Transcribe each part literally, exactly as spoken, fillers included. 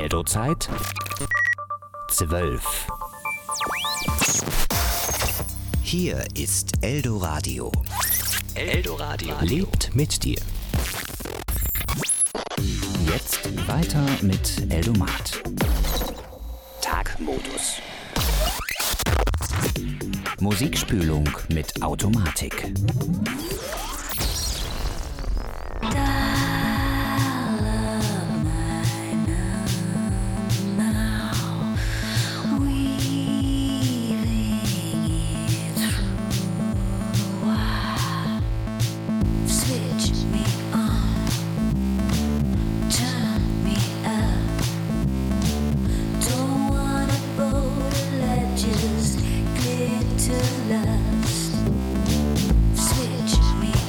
Eldo-Zeit zwölf. Hier ist Eldoradio. Eldoradio lebt mit dir. Jetzt weiter mit Eldomat. Tagmodus. Musikspülung mit Automatik. Switch me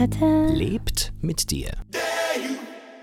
Tada. Lebt mit dir. Dare you,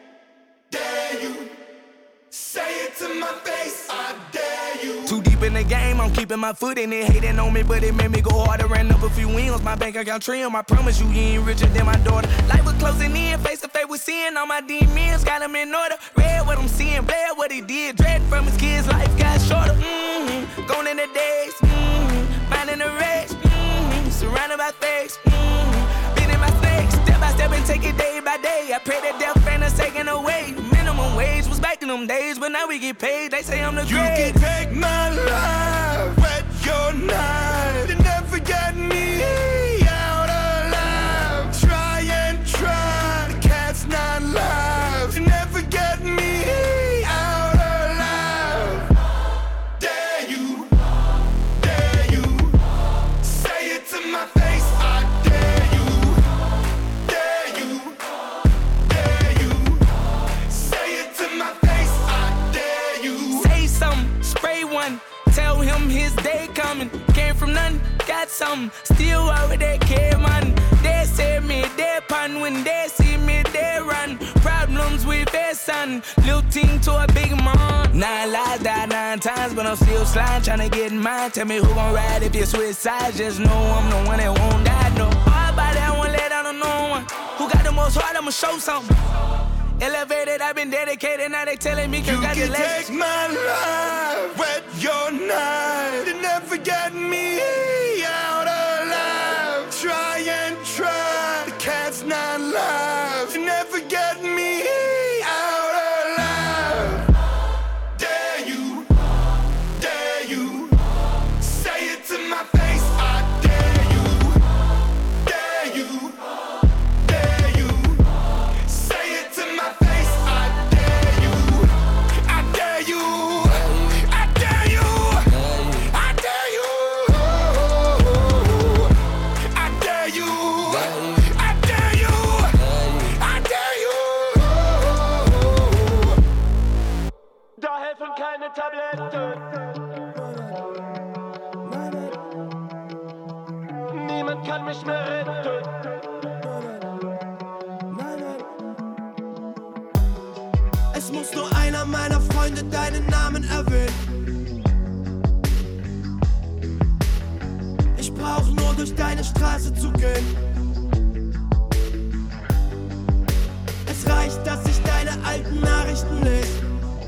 dare you, say it to my face, I dare you. Too deep in the game, I'm keeping my foot in it. Hating on me, but it made me go harder. Ran up a few wins, my bank account trim. I promise you, you ain't richer than my daughter. Life was closing in, face to face with sin. All my demons got them in order. Read what I'm seeing, bled what he did. Dread from his kids, life got shorter. Mm-hmm. Gone in the days, mm-hmm. Minding the race, mm-hmm. Surrounded by fakes, mm-hmm. Beating my snakes, step by step and take it day by day. I pray that death ain't us taken away. Minimum wage was back in them days, but now we get paid. They say I'm the great. You can take my life, wet your knife. You never get me out alive. Try and try, the cat's not live. You never get me out alive. Dare you, dare you, say it to my face, I dare you. Dare you, dare you, say it to my face, I dare you. Say something, spray one, tell him his day coming. Came from nothing, got something, still over that care man. They said me, they pun, when they see me, they run. Problems with their son, little team to a big man. Nine lives, died nine times, but I'm still sliding, trying to get in mine. Tell me who gon' ride if you switch sides, just know I'm the one that won't die, no. Hard body, I won't let down on no one. Who got the most heart, I'ma show something. Elevated, I've been dedicated, now they telling me congratulations. You can take my life, wet your knife. You never get me out alive. Try and try, the cat's not live. You never get me out alive. Dare you, dare you, say it to my face, I dare you. Dare you, dare you, say it to my face, I dare you. I dare you, I dare you, I dare you, I dare you, I dare you, I dare you. Da helfen keine Tabletten. Niemand kann mich mehr retten. Es muss nur einer meiner Freunde deinen Namen erwähnen. Ich brauch nur durch deine Straße zu gehen. Es reicht, dass ich deine alten Nachrichten lese.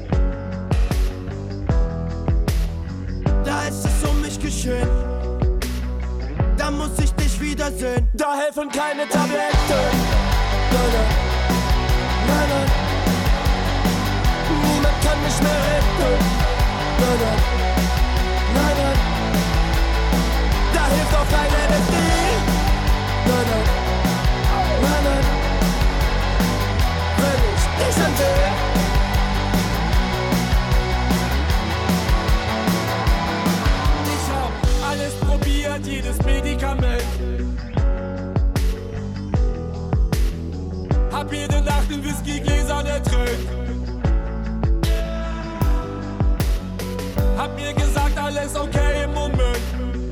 Da ist es um mich geschehen. Da muss ich dich wiedersehen. Da helfen keine Tabletten. Nein, nein, nein, nein. Niemand kann mich mehr retten. Nein, nein, nein, nein. Da hilft auch kein L S D. Nein, nein, nein, nein. Wenn ich dich ansehe. Ich hab alles probiert, jedes Medikament. Hab jede Nacht in Whiskygläsern ertränkt. Hab mir gesagt, alles okay im Moment.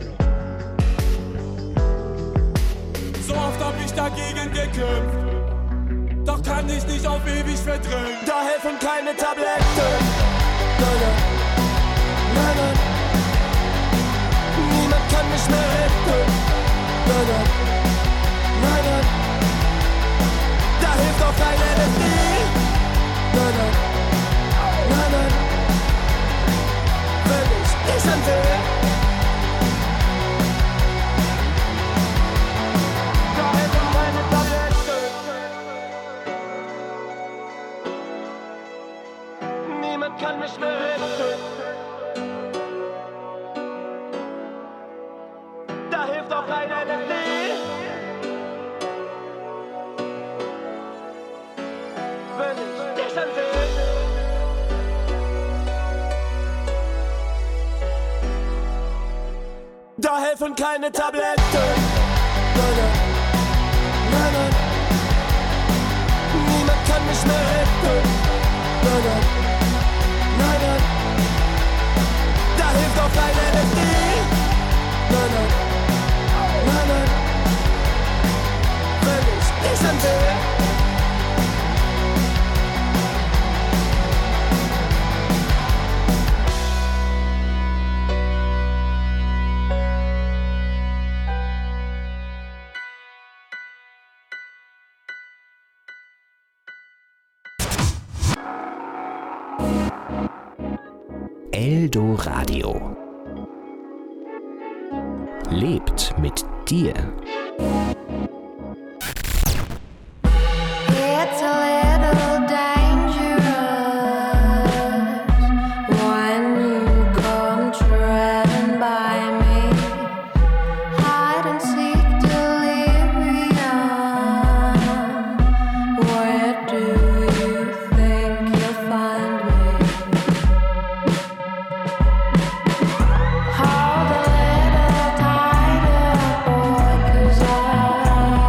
So oft hab ich dagegen gekämpft. Doch kann ich nicht auf ewig verdrängen. Da helfen keine Tabletten. Nein, nein, nein, nein. Niemand kann mich mehr retten. Nein, nein, nein, nein. Da hilft auch kein L S D. Nein, nein, nein, nein. Wenn ich dich ansehe. Da helfen keine Tabletten. Niemand kann mich mehr retten. Da hilft auch kein L S D. Wenn ich dich ansehe. Da helfen keine Tabletten. Nein, nein, nein, nein. Niemand kann mich mehr retten. Nein, nein, nein, nein. Da hilft auch kein L S D. Nein, nein, nein, nein. Wenn ich dich Eldoradio. Lebt mit dir. It's a little dangerous when you come treading by me. Hide and seek delirium. Where do you think you'll find me? Hold a little tighter, boy, 'cause I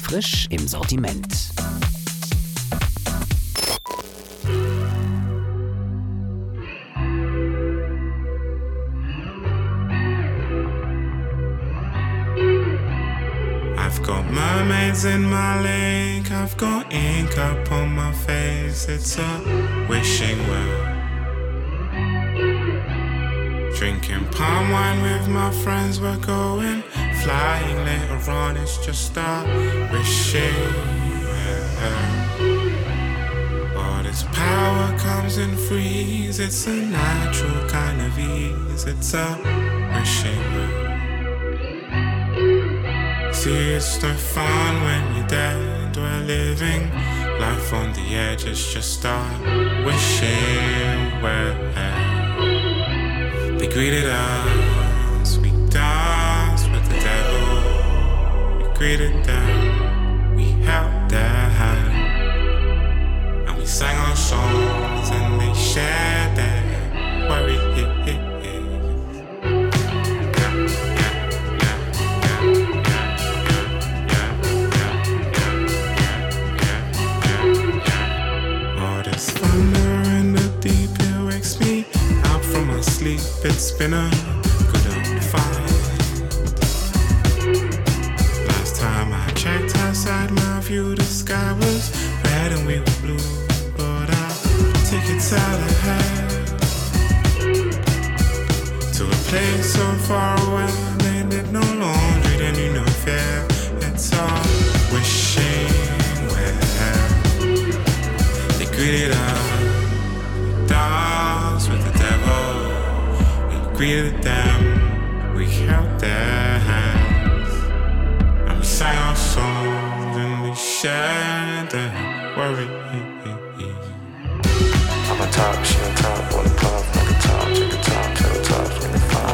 Frisch im Sortiment. I've got mermaids in my lake, I've got ink up on my face, it's a wishing well. Drinking palm wine with my friends, we're going flying later on, it's just a wishing well. All this power comes in threes, it's a natural kind of ease, it's a wishing well. See, it's no fun when you're dead. We're living life on the edge. It's just a wishing well. They greeted us. We danced with the devil. We greeted them. We held their hand. And we sang our songs and they shared their worry. Sleep, it's been a good old fight. Last time I checked outside my view, the sky was red and we were blue. But I'll take it out ahead to a place so far away. They did no laundry, they knew no fear. It's all wishing well. They greeted us, dance with the devil. Greeted them, we held their hands, and we sang our songs and we shared their worry. I'm on top, she on top, on the top, on the top, check the top, check the top, check the top.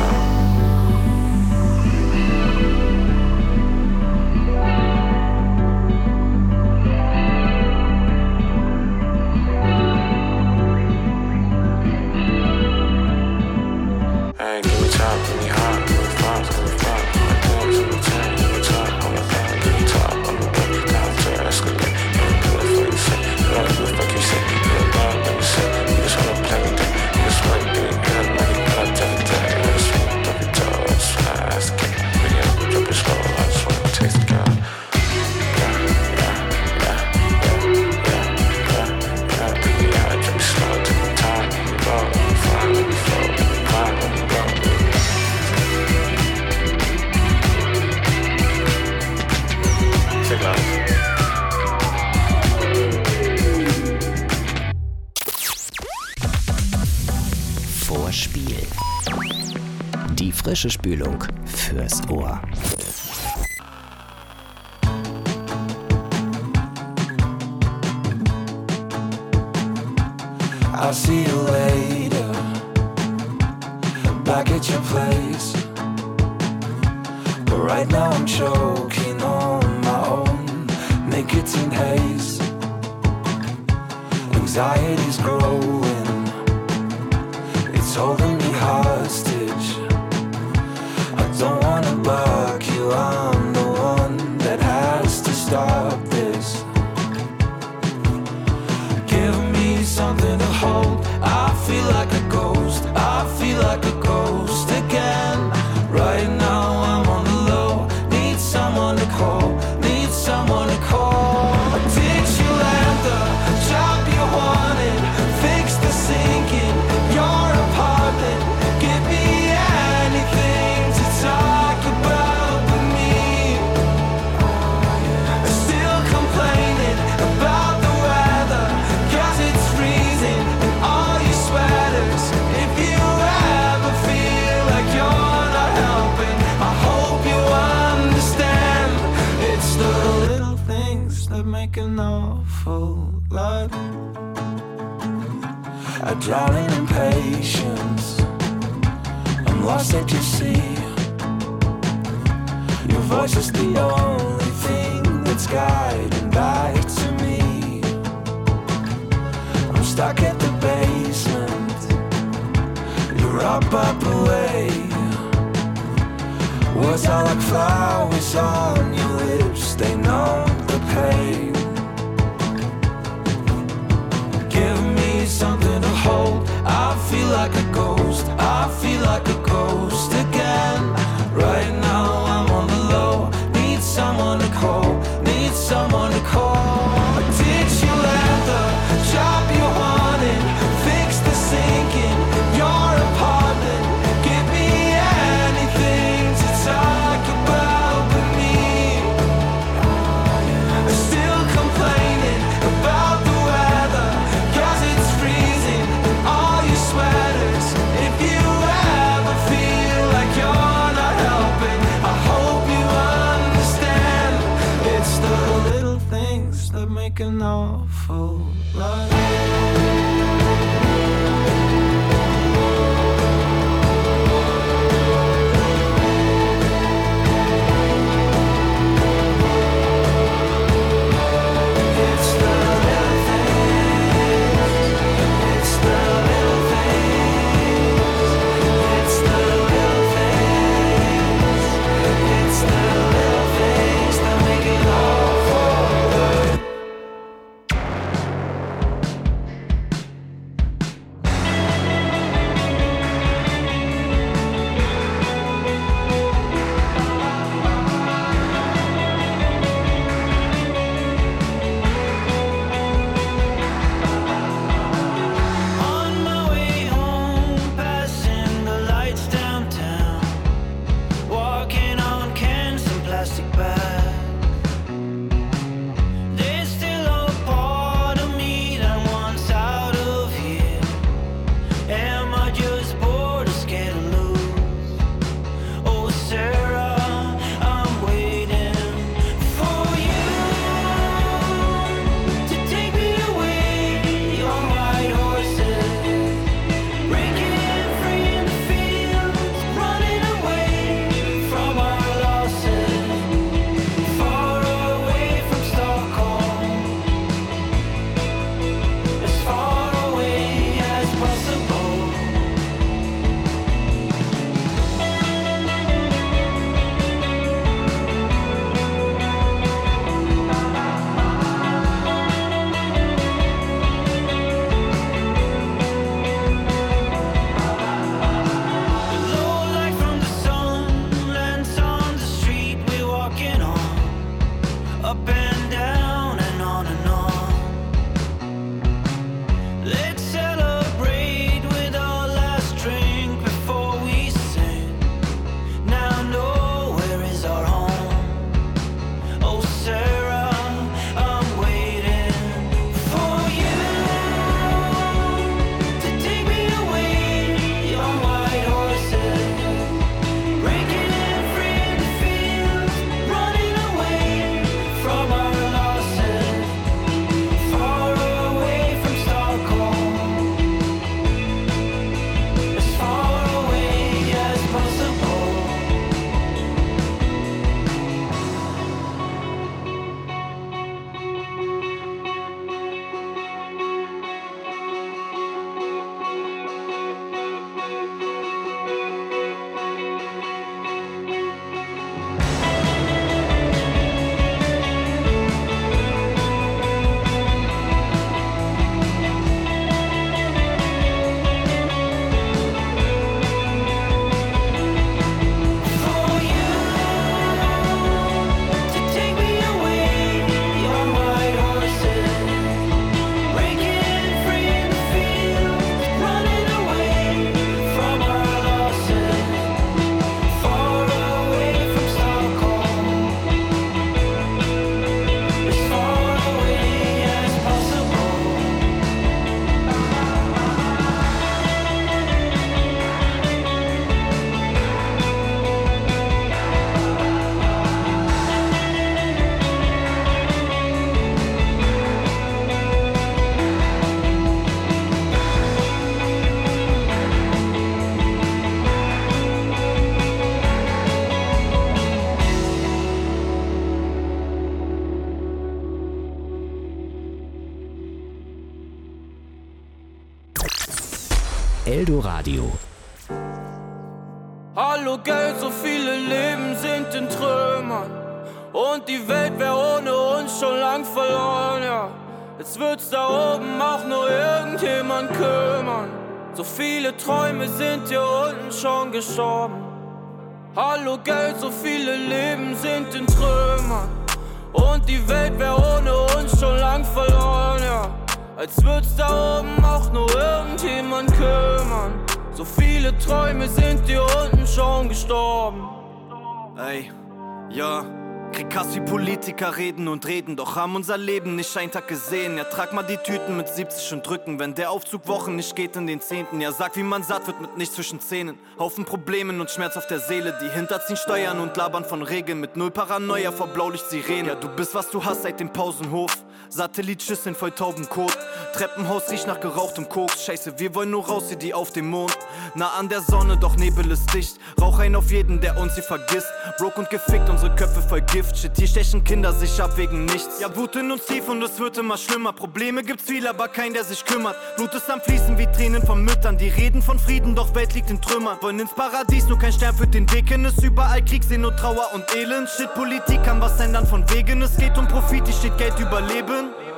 Vorspiel. Die frische Spülung fürs Ohr. I'll see you later, back at your place. But right now I'm choking on my own nicotine haze. Anxiety's growing, it's holding me hostage. I don't wanna buck you, I'm the one that has to stop this. Give me something to hold, I feel like a ghost, I feel like a ghost again. Right now I'm on the low, need someone to call, need someone to call. Ditch you at the job you wanted, fix the sink in your apartment. Give me anything to talk about with me. Still complaining about the weather, cause it's freezing in all your sweaters. If you ever feel like you're not helping, I hope you understand. It's the little things that make an awful lot. I drown in impatience, I'm lost at your sea. Your voice is the only thing that's guiding back to me. I'm stuck at the basement, you're up, up away. Was Stars are like flowers on your lips, they know the pain. Give me something to hold, I feel like a ghost, I feel like a ghost again. Right now I'm on the low, need someone to call, need someone to call. Did you let the job you wanted fix the sink in your apartment? Give me anything to talk about with me. Still complaining about the weather, cause it's freezing in all your sweaters. If you ever feel like you're not helping, I hope you understand. It's the little things that make an awful lot. Eldoradio. Hallo Geld, so viele Leben sind in Trümmern. Und die Welt wär ohne uns schon lang verloren, ja. Jetzt wird's da oben auch nur irgendjemand kümmern. So viele Träume sind hier unten schon gestorben. Hallo Geld, so viele Leben sind in Trümmern. Und die Welt wär ohne uns schon lang verloren, ja. Als würd's da oben auch nur irgendjemand kümmern. So viele Träume sind hier unten schon gestorben. Ey, ja, krieg Hass wie Politiker reden und reden, doch haben unser Leben nicht einen Tag gesehen. Ja, trag mal die Tüten mit siebzig und drücken, wenn der Aufzug Wochen nicht geht in den Zehnten. Ja, sag, wie man satt wird mit nichts zwischen Zähnen. Haufen Problemen und Schmerz auf der Seele, die hinterziehen Steuern und labern von Regeln. Mit null Paranoia vor Blaulicht-Sirenen. Ja, du bist, was du hast seit dem Pausenhof. Satellitschüsseln voll Taubenkot. Treppenhaus riecht nach gerauchtem Koks. Scheiße, wir wollen nur raus, wie die auf dem Mond. Nah an der Sonne, doch Nebel ist dicht. Rauch ein auf jeden, der uns hier vergisst. Broke und gefickt, unsere Köpfe voll Gift. Shit, hier stechen Kinder sich ab wegen nichts. Ja, Wut in uns tief und es wird immer schlimmer. Probleme gibt's viel, aber kein, der sich kümmert. Blut ist am Fließen wie Tränen von Müttern. Die reden von Frieden, doch Welt liegt in Trümmern. Wollen ins Paradies, nur kein Stern führt den Weg hin. Ist überall Krieg, sehen nur Trauer und Elend. Shit, Politik kann was ändern von Wegen. Es geht um Profit, hier steht Geld über Leben.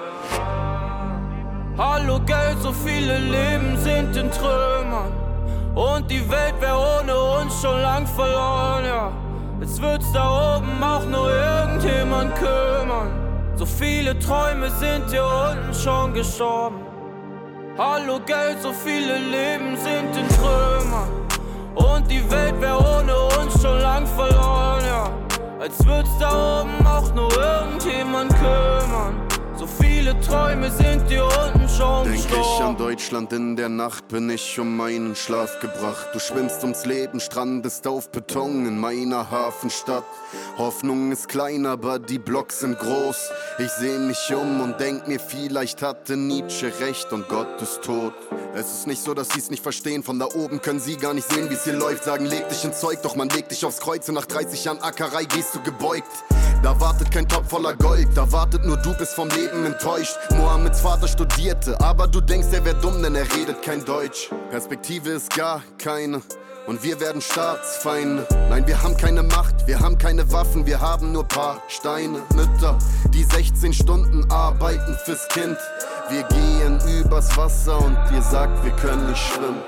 Hallo Geld, so viele Leben sind in Trümmern. Und die Welt wär ohne uns schon lang verloren, ja. Jetzt wird's da oben auch nur irgendjemand kümmern. So viele Träume sind hier unten schon gestorben. Hallo Geld, so viele Leben sind in Trümmern. Und die Welt wär ohne uns schon lang verloren, ja. Als wird's da oben auch nur irgendjemand kümmern. So viele Träume sind hier unten schon Denk gestorben. ich an Deutschland, in der Nacht bin ich um meinen Schlaf gebracht. Du schwimmst ums Leben, strandest auf Beton in meiner Hafenstadt. Hoffnung ist klein, aber die Blocks sind groß. Ich seh mich um und denk mir, vielleicht hatte Nietzsche recht und Gott ist tot. Es ist nicht so, dass sie's nicht verstehen. Von da oben können sie gar nicht sehen, wie's hier läuft. Sagen, leg dich ins Zeug, doch man legt dich aufs Kreuz. Und nach dreißig Jahren Ackerei gehst du gebeugt. Da wartet kein Topf voller Gold, da wartet nur du, bist vom Leben enttäuscht. Mohammeds Vater studierte, aber du denkst, er wär dumm, denn er redet kein Deutsch. Perspektive ist gar keine und wir werden Staatsfeinde. Nein, wir haben keine Macht, wir haben keine Waffen, wir haben nur paar Steine. Mütter, die sechzehn Stunden arbeiten fürs Kind. Wir gehen übers Wasser und ihr sagt, wir können nicht schwimmen.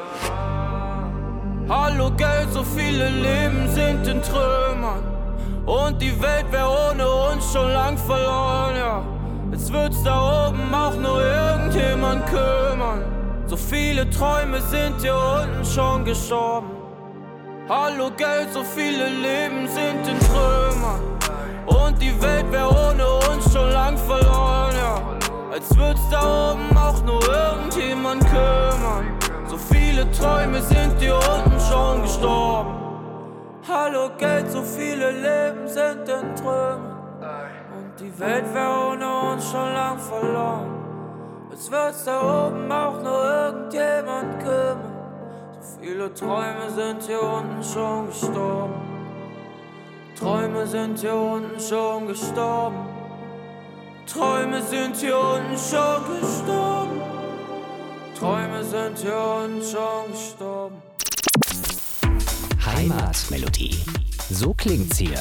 Hallo Geld, so viele Leben sind in Trümmern. Und die Welt wär ohne uns schon lang verloren, ja. Jetzt wird's da oben auch nur irgendjemand kümmern. So viele Träume sind hier unten schon gestorben. Hallo Geld, so viele Leben sind in Trümmern. Und die Welt wär ohne uns schon lang verloren, ja. Als wird's da oben auch nur irgendjemand kümmern. So viele Träume sind hier unten schon gestorben. Hallo Geld, so viele Leben sind in Trümmern. Und die Welt wär ohne uns schon lang verloren. Jetzt wird's da oben auch nur irgendjemand kümmern. So viele Träume sind hier unten schon gestorben. Träume sind hier unten schon gestorben. Träume sind hier unten schon gestorben. Träume sind hier unten schon gestorben. Heimatmelodie. So klingt's hier.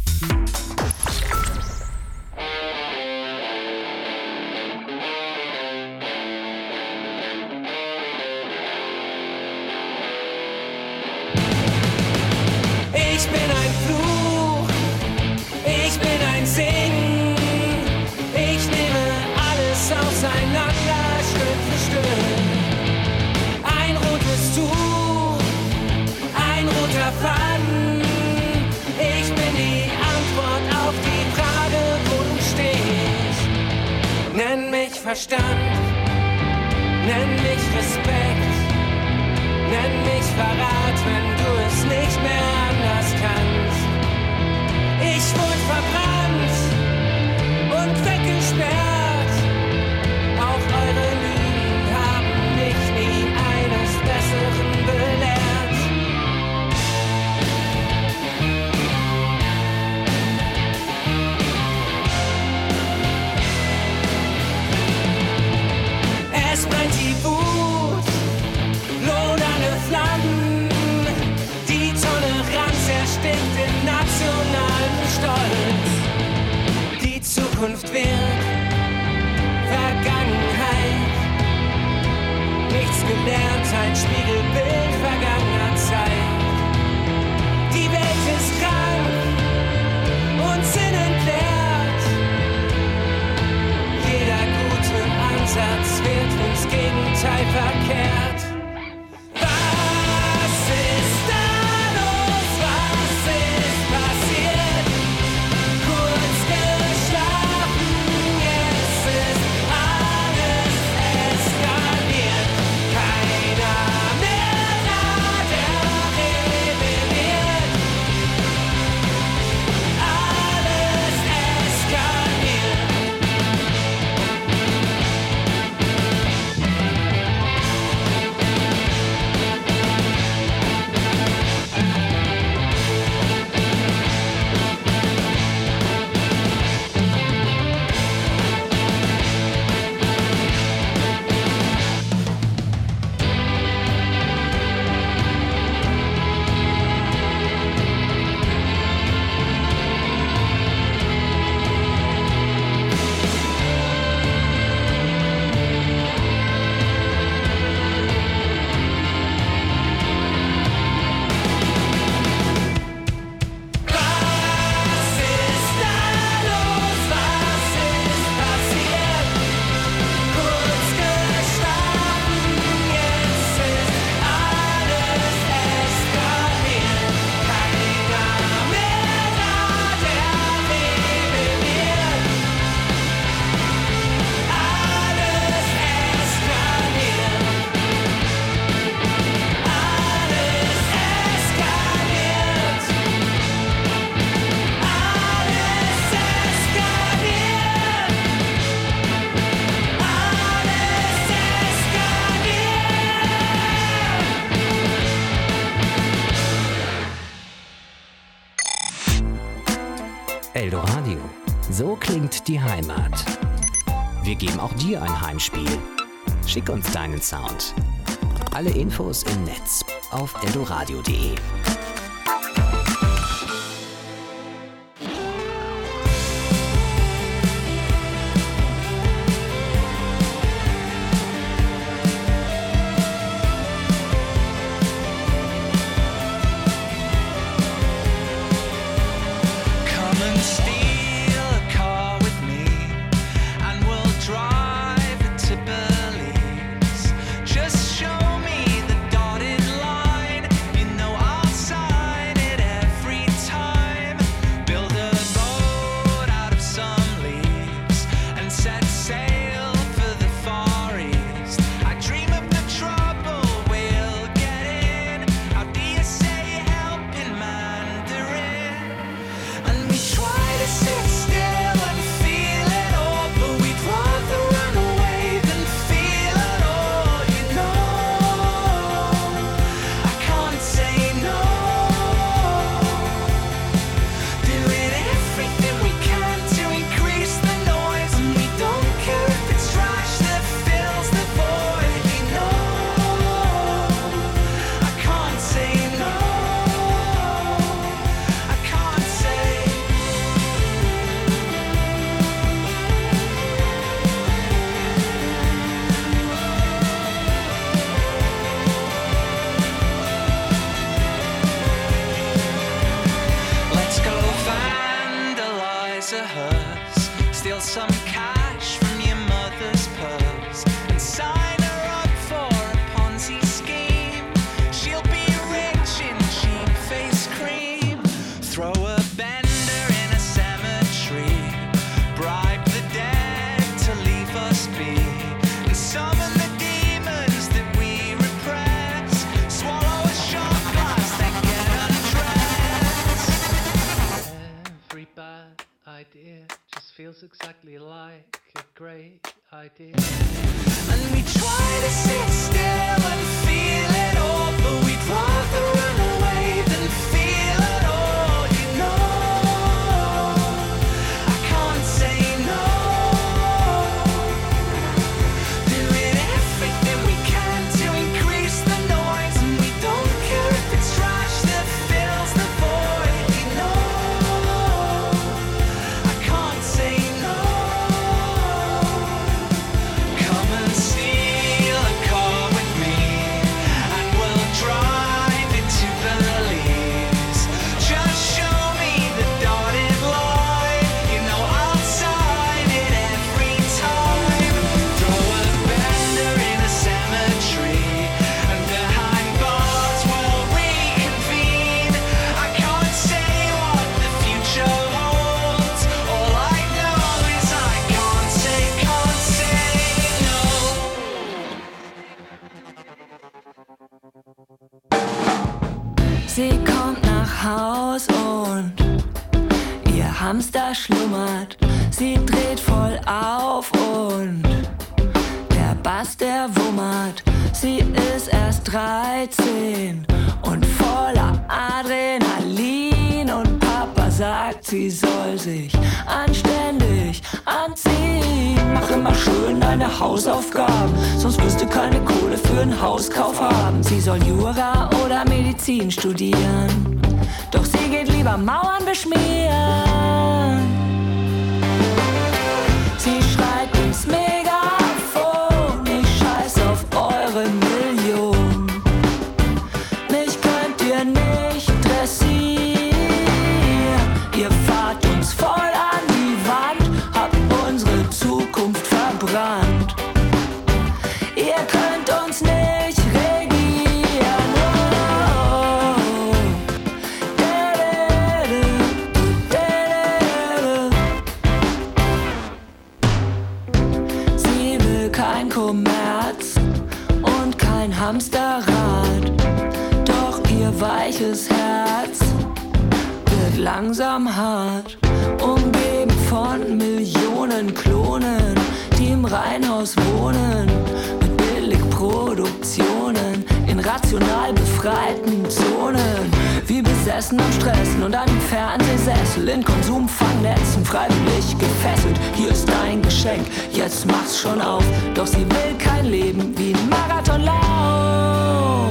Ich bin ein Fluch, ich bin ein Singen. Ich nehme alles auseinander, Stück für Stück. Ein rotes Tuch, ein roter Faden. Ich bin die Antwort auf die Frage, wo du stehst. Nenn mich Verstand, nenn mich Respekt, nenn mich Verrat, wenn du es nicht mehr anders kannst. Ich wurde verbrannt und weggesperrt. Auch eure Lügen haben mich nie eines Besseren belehrt. Es brennt die Wut, lodernde Flammen, die Tod Zukunft wird Vergangenheit. Nichts gelernt, ein Spiegelbild vergangener Zeit. Die Welt ist krank und sinnentleert. Jeder gute Ansatz wird ins Gegenteil verkehrt. Was ist da los? Was ist passiert? Kurz geschlafen, jetzt ist alles eskaliert. Keiner mehr da, der rebelliert. Alles eskaliert. Was ist da los? Was ist passiert? Kurz geschlafen, jetzt ist alles eskaliert. Keiner mehr da, der rebelliert. Alles eskaliert. Alles eskaliert. Alles eskaliert. Eldoradio. So klingt die Heimat. Wir geben auch dir ein Heimspiel. Schick uns deinen Sound. Alle Infos im Netz auf eldoradio punkt de. Come and steal a car with me, and we'll drive it to Belize. Just show me the dotted line, you know I'll sign it every time. Build a boat out of some leaves and set sail for the Far East. I dream of the trouble we'll get in. How do you say help in Mandarin? And we try to sit still and feel it all, but we'd rather run away than feel it all, you know. I can't say no. Doing everything we can to increase the noise, and we don't care if it's trash that fills the void, you know. I can't say no. I can't say. Let's go vandalize a hearse, steal some cash from your mother's purse, and sign her up for a Ponzi scheme. She'll be rich in cheap face cream. Throw a bender in a cemetery, bribe the dead to leave us be, and summon the demons that we repress. Swallow a shot glass, then get undressed. Every bad idea just feels exactly like a great idea. And we try to sit still and feel it all, but we'd rather run away than feel it all, you know. I can't say no. Doing everything we can to increase the noise, and we don't care if it's trash that fills the void, you know. I can't say no. Sie kommt nach Haus und ihr Hamster schlummert. Sie dreht voll auf und der Bass, der wummert. Sie ist erst dreizehn und voller Adrenalin und Papa sagt, sie soll sich anständig anziehen. Mach immer schön deine Hausaufgaben, sonst wirst du keine Kohle für einen Hauskauf haben. Sie soll Jura oder Medizin studieren, doch sie geht lieber Mauern beschmieren. Sie schreit ins Megafon, ich scheiß auf eure Million. Mich könnt ihr nicht dressieren, ihr fahrt uns voll an die Wand, habt unsere Zukunft verbrannt. Ihr könnt uns nicht regieren. Oh. Sie will kein Kommerz und kein Hamsterrad, doch ihr weiches Herz wird langsam hart, umgeben von Millionen Klonen, die im Reihenhaus wohnen, mit Billigproduktionen in rational befreiten Zonen, wie besessen am Stressen und einem Fernsehsessel in Konsumfangnetzen freiwillig gefesselt. Hier ist dein Geschenk, jetzt mach's schon auf, doch sie will kein Leben wie ein Marathonlauf.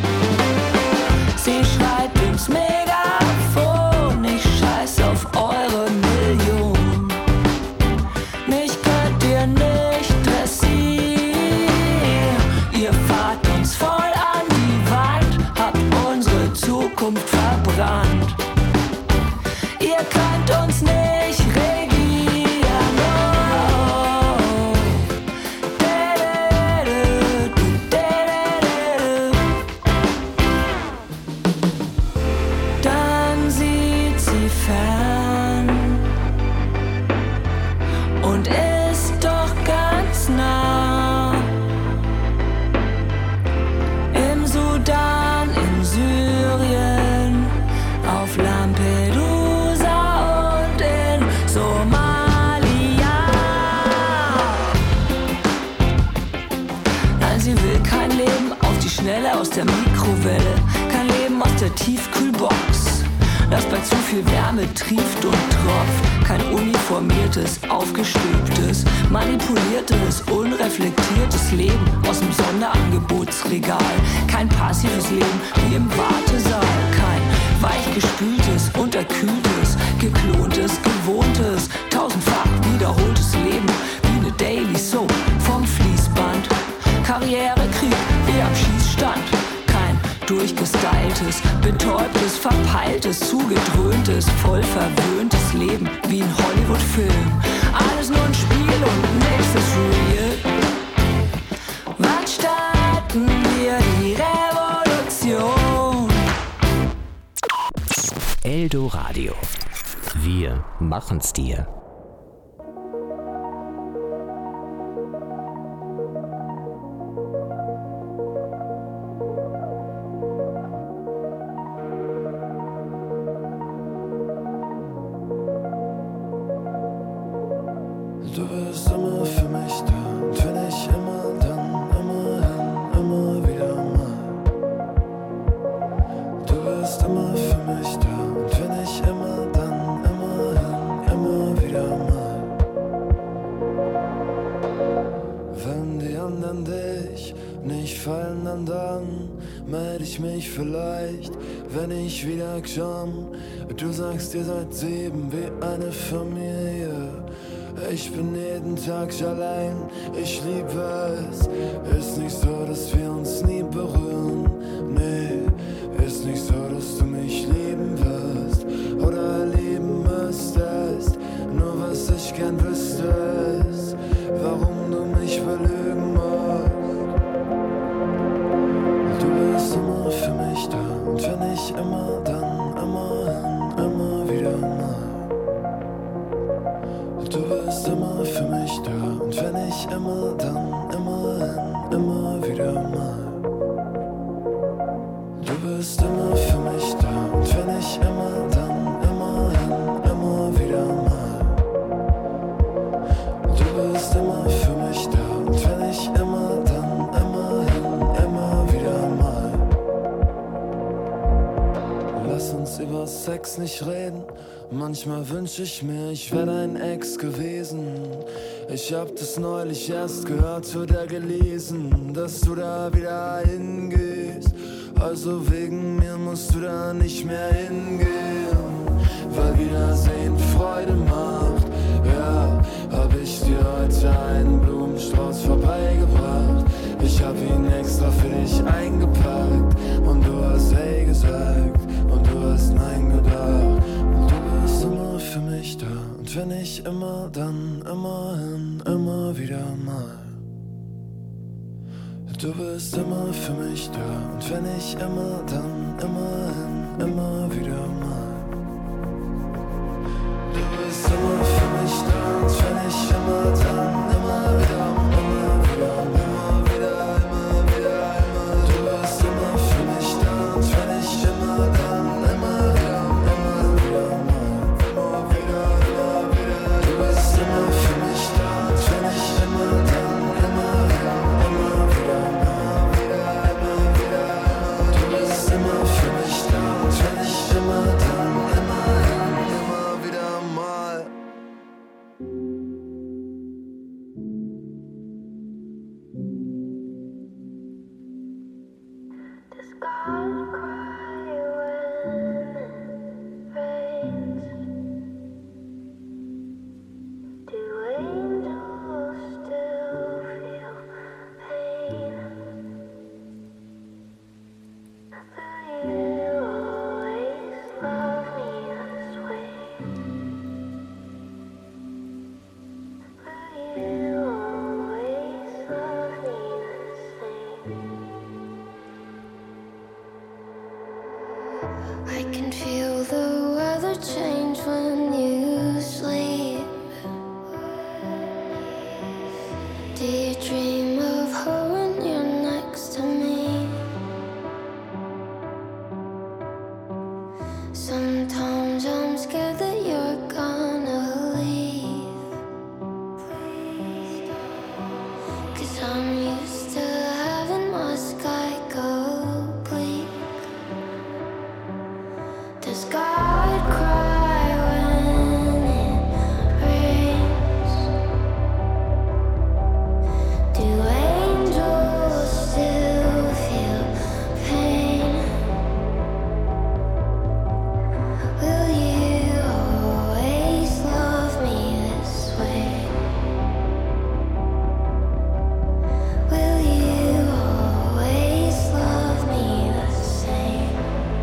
Sie schreit ins Megafon, ich scheiß auf eure Million. Mich könnt ihr nicht dressieren, ihr fahrt uns voll an die Wand, habt unsere Zukunft verbrannt. Ihr könnt uns nicht regieren. Oh. Dann sieht sie fern und ist doch ganz nah. Im Sudan, in Syrien, auf Lampedusa und in Somalia. Nein, sie will kein Leben auf die Schnelle aus der Mikrowelle, kein Leben aus der Tiefkühlbox, das bei zu viel Wärme trieft und tropft. Kein uniformiertes, aufgestülptes, manipuliertes, unreflektiertes Leben aus dem Sonderangebotsregal. Kein passives Leben wie im Wartesaal. Kein weichgespültes, unterkühltes, geklontes, gewohntes, tausendfach wiederholtes Leben wie eine Daily Soap vom Fließband. Karrierekrieg wie am Schießstand. Kein durchgestyltes, betäubtes, verpeiltes, zugedröhntes, voll verwöhntes Leben wie ein Hollywood-Film. Alles nur ein Spiel und nichts ist real. Wann starten wir die Revolution? Eldoradio. Wir machen's dir. Du bist immer für mich da und wenn ich immer, dann immer hin, immer wieder mal. Du bist immer für mich da und wenn ich immer, dann immer hin, immer wieder mal. Wenn die anderen dich nicht fallen, dann dann meld ich mich vielleicht, wenn ich wieder komm. Du sagst, ihr seid sieben wie eine Familie. Ich bin jeden Tag allein, ich liebe es. Ist nicht so, dass wir uns nie berühren. Nee, ist nicht so, dass du mich lieben wirst oder lieben müsstest. Nur was ich gern wüsste ist, warum du mich belügen musst. Du bist immer für mich da und wenn ich immer, dann immer hin, immer wieder mal. Du bist immer für mich da und wenn ich immer, dann immer hin, immer wieder mal. Du bist immer für mich über Sex nicht reden. Manchmal wünsch ich mir, ich wär dein Ex gewesen. Ich hab das neulich erst gehört oder gelesen, dass du da wieder hingehst. Also wegen mir musst du da nicht mehr hingehen, weil Wiedersehen Freude macht. Ja, hab ich dir heute einen Blumenstrauß vorbeigebracht. Ich hab ihn extra für dich eingepackt und du hast hey gesagt und du hast nein gedacht. Und du bist immer für mich da und wenn nicht immer, dann immerhin, immer wieder mal. Du bist immer für mich da und wenn nicht immer, dann immerhin, immer wieder mal. Du bist immer für mich da und wenn nicht immer, dann immer wieder, immer wieder, immer wieder, immer wieder, immer. Du bist immer für mich da und wenn nicht immer, dann immer wieder, immer wieder mal. Immer wieder, immer wieder. Du bist immer für mich da und wenn nicht immer, dann immer wieder, immer wieder, immer wieder, immer wieder, immer. Du bist immer für mich da und wenn nicht immer, dann immer, immer wieder mal. Does God cry when it rains? Do angels still feel pain? Will you always love me this way? Will you always love me the same? I can feel the weather change when you sleep. Do you dream of her when you're next to me? Sometimes I'm scared that you're gonna leave, 'cause I'm used to having my sky go bleak. Does God cry when it rains? Do angels still feel pain? Will you always love me this way? Will you always love me the same?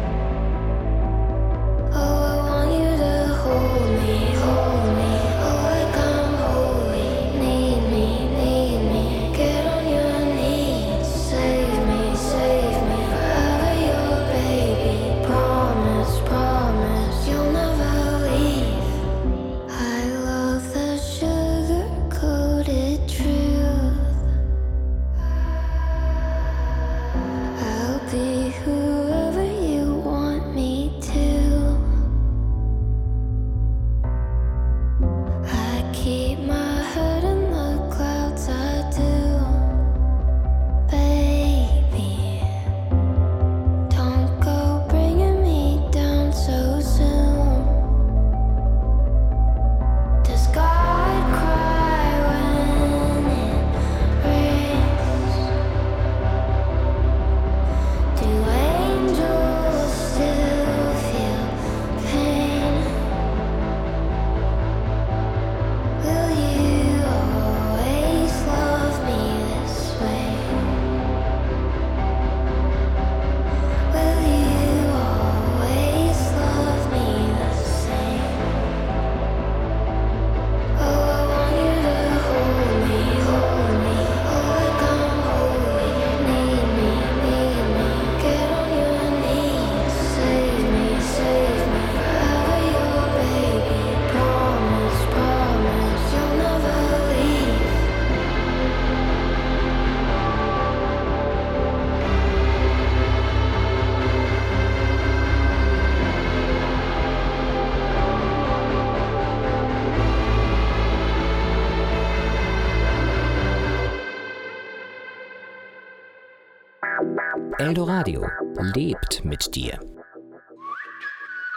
Oh, I want you to hold me, hold me. Oh, like I'm holy. Need me, need me. Get on your knees. Save me, save me. Forever your baby. Promise, promise. You'll never leave. I love the sugar-coated truth. I'll be whoever you want me to. I keep my head in the clouds, I do. Baby, don't go bringing me down so soon. Does God cry when it rains? Do angels still feel pain? Will you always love me this way? Will you always love me the same? Oh, I want you to hold me, hold me. Oh, like I'm holy. Need me, need me. Get on your knees. Save me, save me. Forever your baby. Promise, promise. You'll never leave. Eldoradio lebt mit dir.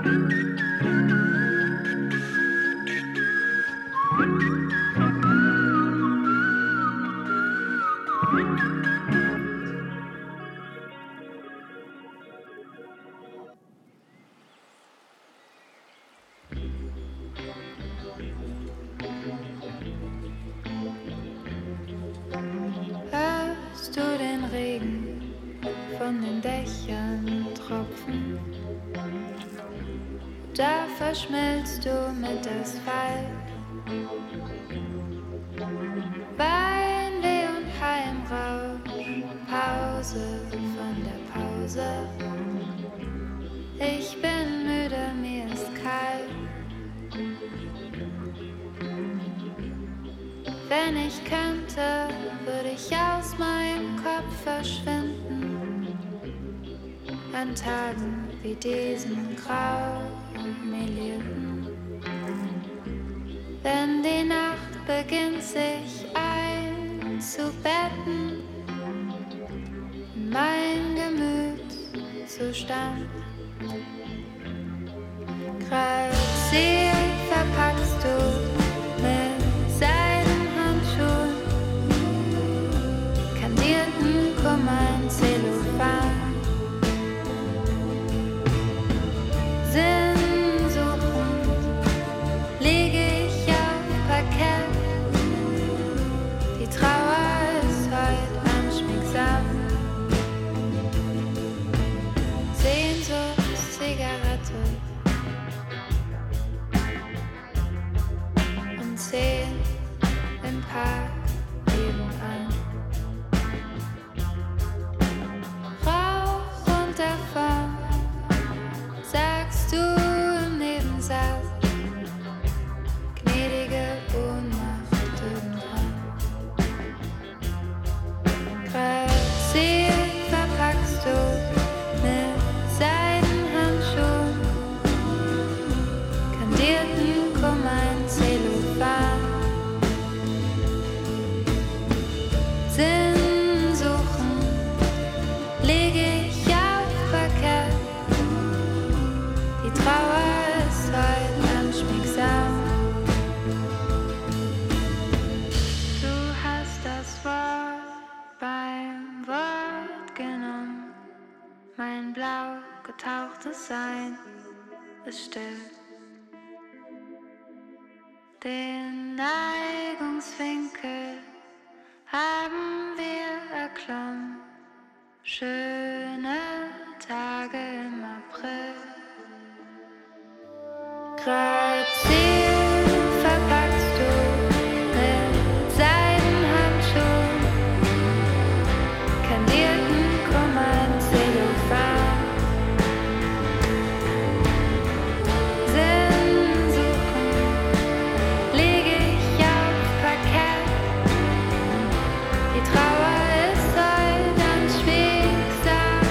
Hörst du den Regen von den Dächern tropfen? Da verschmilzt du mit Asphalt. Weinweh und Heimrausch, Pause von der Pause. Ich bin müde, mir ist kalt. Wenn ich könnte, würde ich aus meinem Kopf verschwinden. An Tagen wie diesen graumilierten. Wenn die Nacht beginnt, sich einzubetten in mein Gemütszustand. Grazier verpackst du mit Seidenhandschuhen, kandierten Kummer in Zellophan. Sinnsuchend liege ich auf Parkett. Die Trauer ist heut anschmiegsam. Sehnsuchtszigarette und zehn im Park nebenan. Rauch und davon, sagst du im Nebensatz. Gnädige Ohnmacht irgendwann. Grazier verpackst du mit Seidenhandschuhen, kandierten Kummer in Zellophan. Sinnsuchen lege ich auf Parkett. Die Trauer ist heut anschmiegsam. Du hast das Wort beim Wort genommen. Mein blau getauchtes Sein ist still. Den Neigungswinkel haben wir erklommen. Schöne Tage im April. Grazier verpackst du mit Seidenhandschuhen, kandierten Kummer in Zellophan. Sinnsuchen lege ich auf Parkett. Die Trauer ist heut anschmiegsam.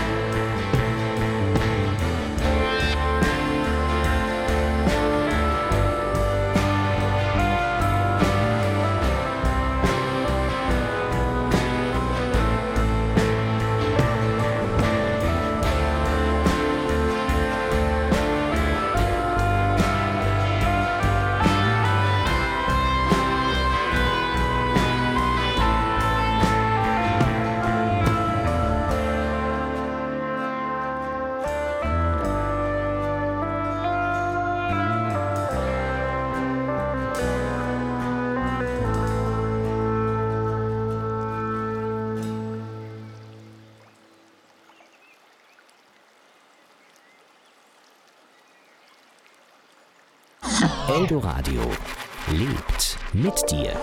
Eldoradio lebt mit dir.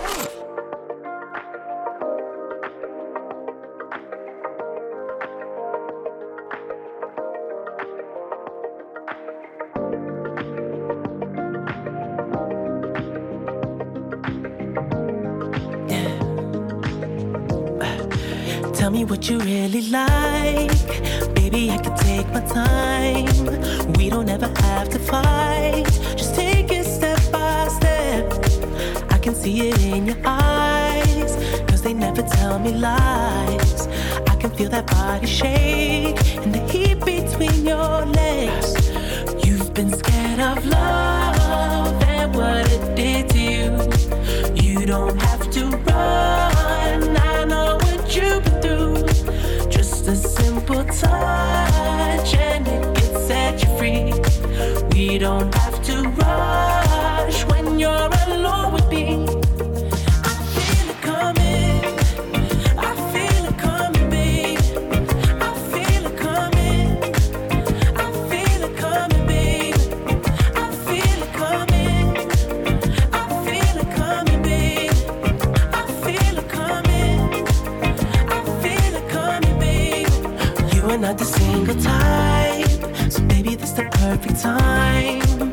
Tell me what you really like. Baby, I can take my time. We don't ever have to fight. Just take it step by step. I can see it in your eyes, cause they never tell me lies. I can feel that body shake and the heat between your legs. You've been scared of love and what it did to you. You don't have to run, I know what you've been through. Just a simple touch and it can set you free. We don't have to run.